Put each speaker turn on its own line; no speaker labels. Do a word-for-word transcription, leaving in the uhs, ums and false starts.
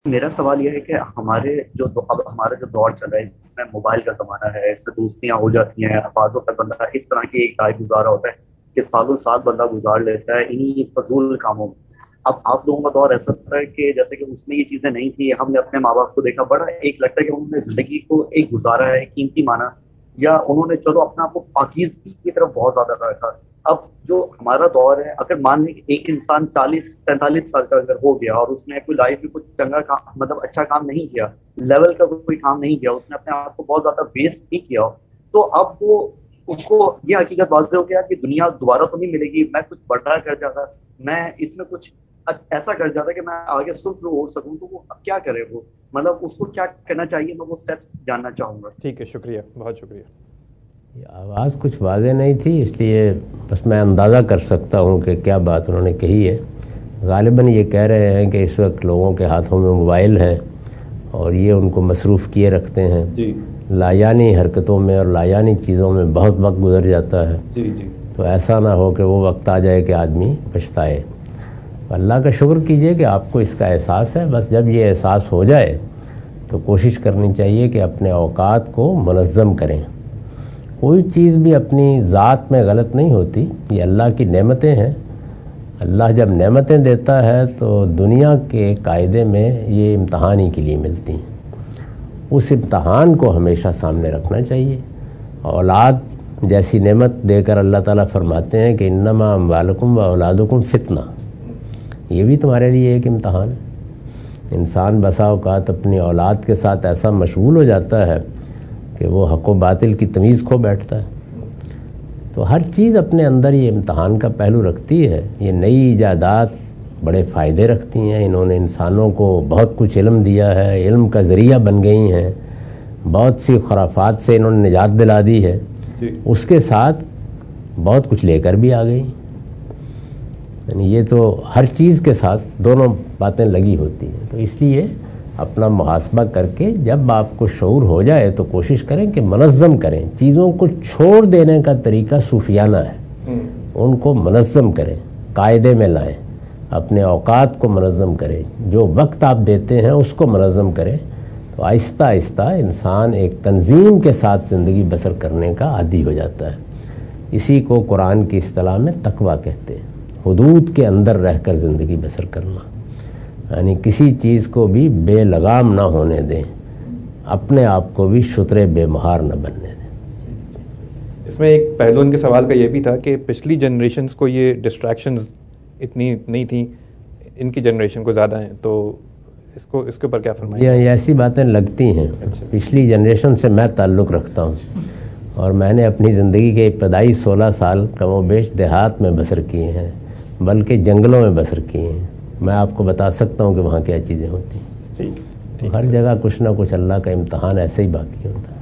میرا سوال یہ ہے کہ ہمارے جو دو- اب ہمارا جو دور چل رہا ہے اس میں موبائل کا زمانہ ہے، اس میں دوستیاں ہو جاتی ہیں، افرادوں تک بندہ اس طرح کی ایک رائے گزارا ہوتا ہے کہ سالوں سال بندہ گزار لیتا ہے انہی فضول کاموں میں۔ اب آپ لوگوں کا دور ایسا تھا کہ جیسے کہ اس میں یہ چیزیں نہیں تھی، ہم نے اپنے ماں باپ کو دیکھا، بڑا ایک لگتا ہے کہ انہوں نے زندگی کو ایک گزارا ہے، قیمتی مانا، یا انہوں نے چلو اپنے آپ کو پاکیزگی کی طرف بہت زیادہ رکھا۔ اب جو ہمارا دور ہے، اگر مان لیں کہ ایک انسان چالیس پینتالیس سال کا اگر ہو گیا اور اس نے کوئی لائف میں کچھ چنگا کام، مطلب اچھا کام نہیں کیا، لیول کا کوئی کام نہیں کیا، اس نے اپنے آپ کو بہت زیادہ ویسٹ نہیں کیا، تو اب وہ اس کو یہ حقیقت واضح ہو گیا کہ دنیا دوبارہ تو نہیں ملے گی، میں کچھ بڑا کر جاتا، میں اس میں کچھ ایسا کر جاتا کہ میں آگے سلطر ہو سکوں، تو وہ اب کیا کرے؟ وہ مطلب اس کو کیا کرنا چاہیے؟ میں وہ اسٹیپس جاننا چاہوں گا۔
ٹھیک ہے، شکریہ، بہت شکریہ۔
آواز کچھ واضح نہیں تھی، اس لیے بس میں اندازہ کر سکتا ہوں کہ کیا بات انہوں نے کہی ہے۔ غالباً یہ کہہ رہے ہیں کہ اس وقت لوگوں کے ہاتھوں میں موبائل ہیں اور یہ ان کو مصروف کیے رکھتے ہیں،
جی
لایانی حرکتوں میں اور لایانی چیزوں میں بہت وقت گزر جاتا ہے۔
جی جی
تو ایسا نہ ہو کہ وہ وقت آ جائے کہ آدمی پچھتائے۔ اللہ کا شکر کیجئے کہ آپ کو اس کا احساس ہے، بس جب یہ احساس ہو جائے تو کوشش کرنی چاہیے کہ اپنے اوقات کو منظم کریں۔ کوئی چیز بھی اپنی ذات میں غلط نہیں ہوتی، یہ اللہ کی نعمتیں ہیں۔ اللہ جب نعمتیں دیتا ہے تو دنیا کے قاعدے میں یہ امتحان ہی کے لیے ملتی ہیں، اس امتحان کو ہمیشہ سامنے رکھنا چاہیے۔ اولاد جیسی نعمت دے کر اللہ تعالیٰ فرماتے ہیں کہ انما اموالکم و اولادکم فتنہ، یہ بھی تمہارے لیے ایک امتحان ہے۔ انسان بسا اوقات اپنی اولاد کے ساتھ ایسا مشغول ہو جاتا ہے کہ وہ حق و باطل کی تمیز کھو بیٹھتا ہے۔ تو ہر چیز اپنے اندر یہ امتحان کا پہلو رکھتی ہے۔ یہ نئی ایجادات بڑے فائدے رکھتی ہیں، انہوں نے انسانوں کو بہت کچھ علم دیا ہے، علم کا ذریعہ بن گئی ہیں، بہت سی خرافات سے انہوں نے نجات دلا دی ہے، اس کے ساتھ بہت کچھ لے کر بھی آ گئی۔ یعنی یہ تو ہر چیز کے ساتھ دونوں باتیں لگی ہوتی ہیں۔ تو اس لیے اپنا محاسبہ کر کے جب آپ کو شعور ہو جائے تو کوشش کریں کہ منظم کریں۔ چیزوں کو چھوڑ دینے کا طریقہ صوفیانہ ہے، ان کو منظم کریں، قاعدے میں لائیں، اپنے اوقات کو منظم کریں، جو وقت آپ دیتے ہیں اس کو منظم کریں، تو آہستہ آہستہ انسان ایک تنظیم کے ساتھ زندگی بسر کرنے کا عادی ہو جاتا ہے۔ اسی کو قرآن کی اصطلاح میں تقویٰ کہتے ہیں، حدود کے اندر رہ کر زندگی بسر کرنا، یعنی کسی چیز کو بھی بے لگام نہ ہونے دیں، اپنے آپ کو بھی شترے بے مہار نہ بننے دیں۔
اس میں ایک پہلو ان کے سوال کا یہ بھی تھا کہ پچھلی جنریشنز کو یہ ڈسٹریکشنز اتنی نہیں تھیں، ان کی جنریشن کو زیادہ ہیں، تو اس کو اس کے اوپر کیا فرمائیں؟
یہ ایسی باتیں لگتی ہیں، پچھلی جنریشن سے میں تعلق رکھتا ہوں اور میں نے اپنی زندگی کے ابتدائی سولہ سال کم و بیش دیہات میں بسر کیے ہیں، بلکہ جنگلوں میں بسر کیے ہیں۔ میں آپ کو بتا سکتا ہوں کہ وہاں کیا چیزیں ہوتی ہیں۔
ٹھیک
ہر جگہ کچھ نہ کچھ اللہ کا امتحان ایسے ہی باقی ہوتا ہے۔